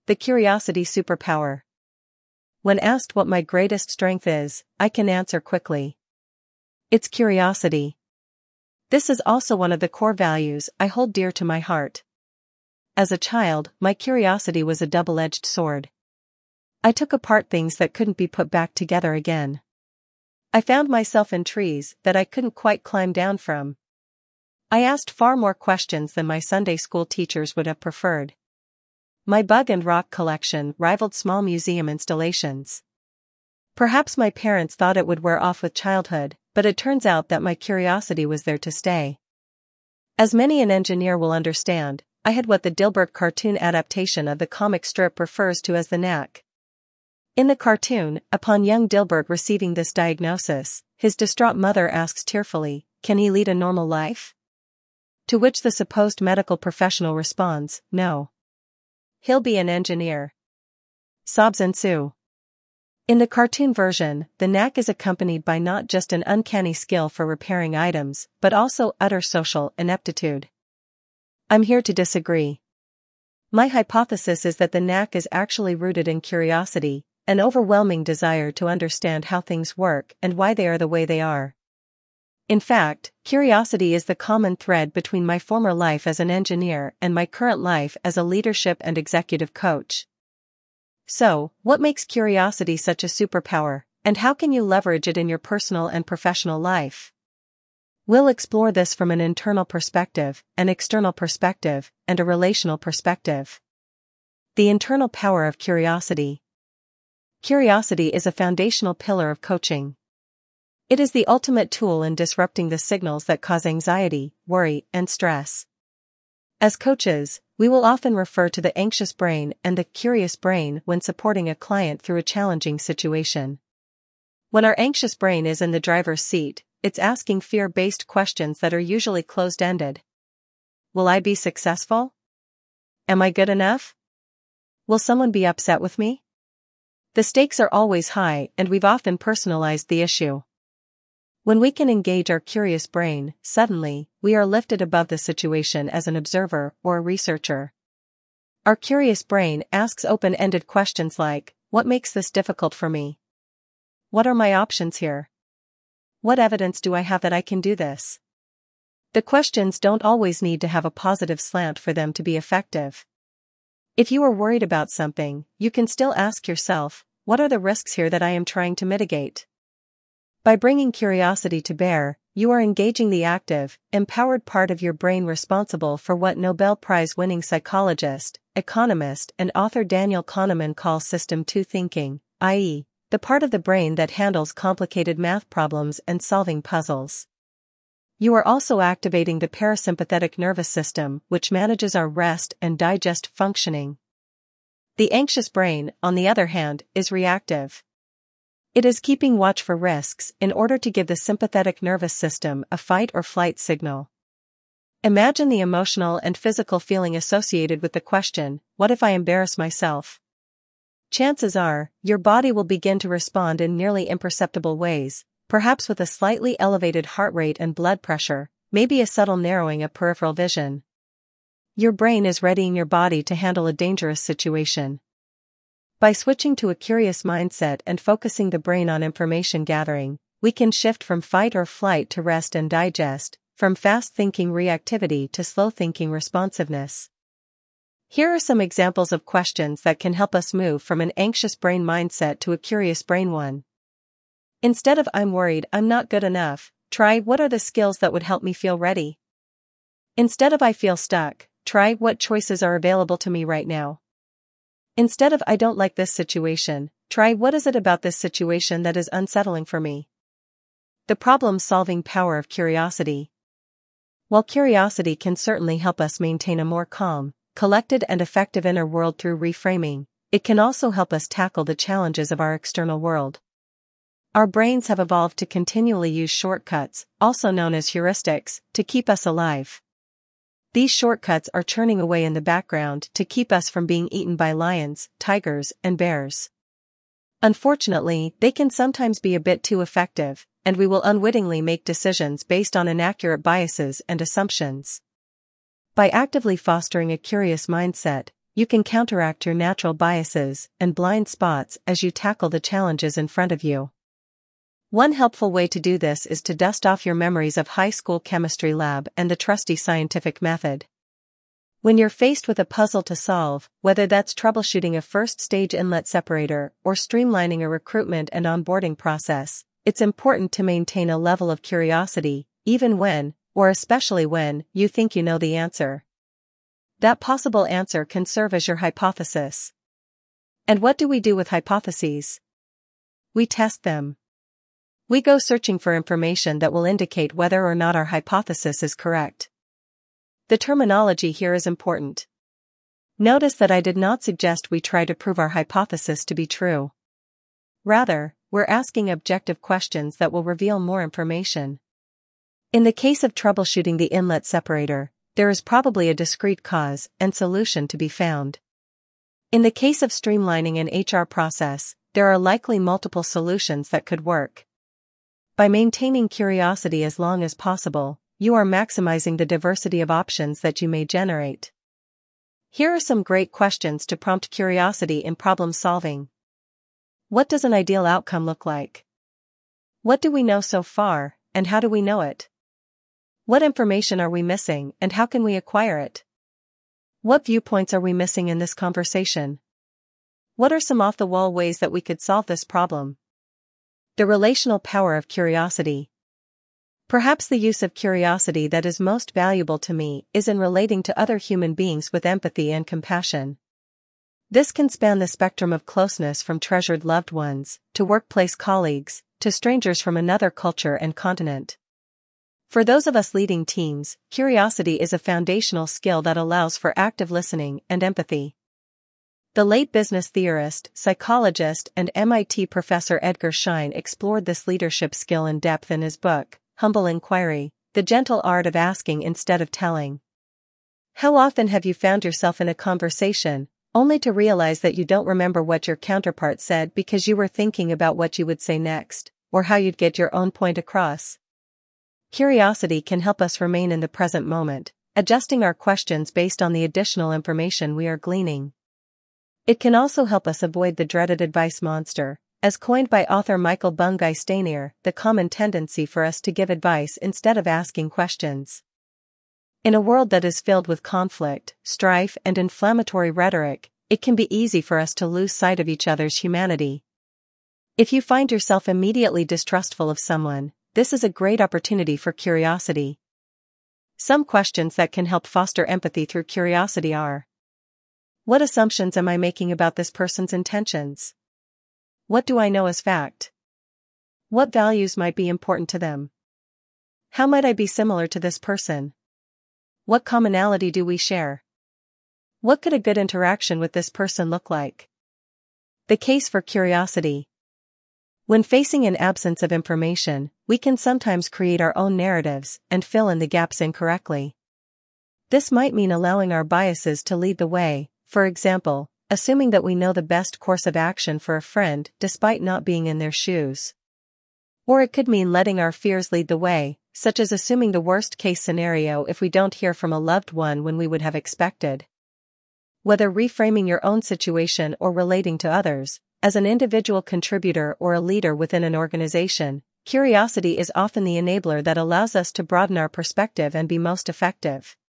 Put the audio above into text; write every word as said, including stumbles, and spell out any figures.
The curiosity superpower. When asked what my greatest strength is, I can answer quickly. It's curiosity. This is also one of the core values I hold dear to my heart. As a child, my curiosity was a double-edged sword. I took apart things that couldn't be put back together again. I found myself in trees that I couldn't quite climb down from. I asked far more questions than my Sunday school teachers would have preferred. My bug and rock collection rivaled small museum installations. Perhaps my parents thought it would wear off with childhood, but it turns out that my curiosity was there to stay. As many an engineer will understand, I had what the Dilbert cartoon adaptation of the comic strip refers to as the knack. In the cartoon, upon young Dilbert receiving this diagnosis, his distraught mother asks tearfully, "Can he lead a normal life?" To which the supposed medical professional responds, "No. He'll be an engineer." Sobs ensue. In the cartoon version, the knack is accompanied by not just an uncanny skill for repairing items, but also utter social ineptitude. I'm here to disagree. My hypothesis is that the knack is actually rooted in curiosity, an overwhelming desire to understand how things work and why they are the way they are. In fact, curiosity is the common thread between my former life as an engineer and my current life as a leadership and executive coach. So, what makes curiosity such a superpower, and how can you leverage it in your personal and professional life? We'll explore this from an internal perspective, an external perspective, and a relational perspective. The internal power of curiosity. Curiosity is a foundational pillar of coaching. It is the ultimate tool in disrupting the signals that cause anxiety, worry, and stress. As coaches, we will often refer to the anxious brain and the curious brain when supporting a client through a challenging situation. When our anxious brain is in the driver's seat, it's asking fear-based questions that are usually closed-ended. Will I be successful? Am I good enough? Will someone be upset with me? The stakes are always high, and we've often personalized the issue. When we can engage our curious brain, suddenly, we are lifted above the situation as an observer or a researcher. Our curious brain asks open-ended questions like, what makes this difficult for me? What are my options here? What evidence do I have that I can do this? The questions don't always need to have a positive slant for them to be effective. If you are worried about something, you can still ask yourself, what are the risks here that I am trying to mitigate? By bringing curiosity to bear, you are engaging the active, empowered part of your brain responsible for what Nobel Prize-winning psychologist, economist, and author Daniel Kahneman calls System two thinking, that is, the part of the brain that handles complicated math problems and solving puzzles. You are also activating the parasympathetic nervous system, which manages our rest and digest functioning. The anxious brain, on the other hand, is reactive. It is keeping watch for risks in order to give the sympathetic nervous system a fight or flight signal. Imagine the emotional and physical feeling associated with the question, what if I embarrass myself? Chances are, your body will begin to respond in nearly imperceptible ways, perhaps with a slightly elevated heart rate and blood pressure, maybe a subtle narrowing of peripheral vision. Your brain is readying your body to handle a dangerous situation. By switching to a curious mindset and focusing the brain on information gathering, we can shift from fight or flight to rest and digest, from fast-thinking reactivity to slow-thinking responsiveness. Here are some examples of questions that can help us move from an anxious brain mindset to a curious brain one. Instead of I'm worried I'm not good enough, try what are the skills that would help me feel ready? Instead of I feel stuck, try what choices are available to me right now. Instead of I don't like this situation, try what is it about this situation that is unsettling for me? The problem-solving power of curiosity. While curiosity can certainly help us maintain a more calm, collected and effective inner world through reframing, it can also help us tackle the challenges of our external world. Our brains have evolved to continually use shortcuts, also known as heuristics, to keep us alive. These shortcuts are churning away in the background to keep us from being eaten by lions, tigers, and bears. Unfortunately, they can sometimes be a bit too effective, and we will unwittingly make decisions based on inaccurate biases and assumptions. By actively fostering a curious mindset, you can counteract your natural biases and blind spots as you tackle the challenges in front of you. One helpful way to do this is to dust off your memories of high school chemistry lab and the trusty scientific method. When you're faced with a puzzle to solve, whether that's troubleshooting a first-stage inlet separator or streamlining a recruitment and onboarding process, it's important to maintain a level of curiosity, even when, or especially when, you think you know the answer. That possible answer can serve as your hypothesis. And what do we do with hypotheses? We test them. We go searching for information that will indicate whether or not our hypothesis is correct. The terminology here is important. Notice that I did not suggest we try to prove our hypothesis to be true. Rather, we're asking objective questions that will reveal more information. In the case of troubleshooting the inlet separator, there is probably a discrete cause and solution to be found. In the case of streamlining an H R process, there are likely multiple solutions that could work. By maintaining curiosity as long as possible, you are maximizing the diversity of options that you may generate. Here are some great questions to prompt curiosity in problem solving. What does an ideal outcome look like? What do we know so far, and how do we know it? What information are we missing, and how can we acquire it? What viewpoints are we missing in this conversation? What are some off-the-wall ways that we could solve this problem? The relational power of curiosity. Perhaps the use of curiosity that is most valuable to me is in relating to other human beings with empathy and compassion. This can span the spectrum of closeness from treasured loved ones, to workplace colleagues, to strangers from another culture and continent. For those of us leading teams, curiosity is a foundational skill that allows for active listening and empathy. The late business theorist, psychologist, and M I T professor Edgar Schein explored this leadership skill in depth in his book, Humble Inquiry: The Gentle Art of Asking Instead of Telling. How often have you found yourself in a conversation, only to realize that you don't remember what your counterpart said because you were thinking about what you would say next, or how you'd get your own point across? Curiosity can help us remain in the present moment, adjusting our questions based on the additional information we are gleaning. It can also help us avoid the dreaded advice monster, as coined by author Michael Bungay Stanier, the common tendency for us to give advice instead of asking questions. In a world that is filled with conflict, strife, and inflammatory rhetoric, it can be easy for us to lose sight of each other's humanity. If you find yourself immediately distrustful of someone, this is a great opportunity for curiosity. Some questions that can help foster empathy through curiosity are: what assumptions am I making about this person's intentions? What do I know as fact? What values might be important to them? How might I be similar to this person? What commonality do we share? What could a good interaction with this person look like? The case for curiosity. When facing an absence of information, we can sometimes create our own narratives and fill in the gaps incorrectly. This might mean allowing our biases to lead the way, for example, assuming that we know the best course of action for a friend despite not being in their shoes. Or it could mean letting our fears lead the way, such as assuming the worst-case scenario if we don't hear from a loved one when we would have expected. Whether reframing your own situation or relating to others, as an individual contributor or a leader within an organization, curiosity is often the enabler that allows us to broaden our perspective and be most effective.